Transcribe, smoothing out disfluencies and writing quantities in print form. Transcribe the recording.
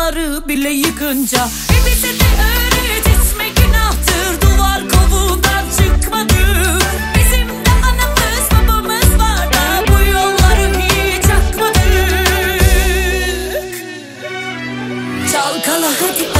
duvarları bile yıkınca. Bize de öğretme günahtır, duvar kovuğundan çıkmadık. Bizim de anamız babamız var da bu yolları hiç akmadık. Çalkala hadi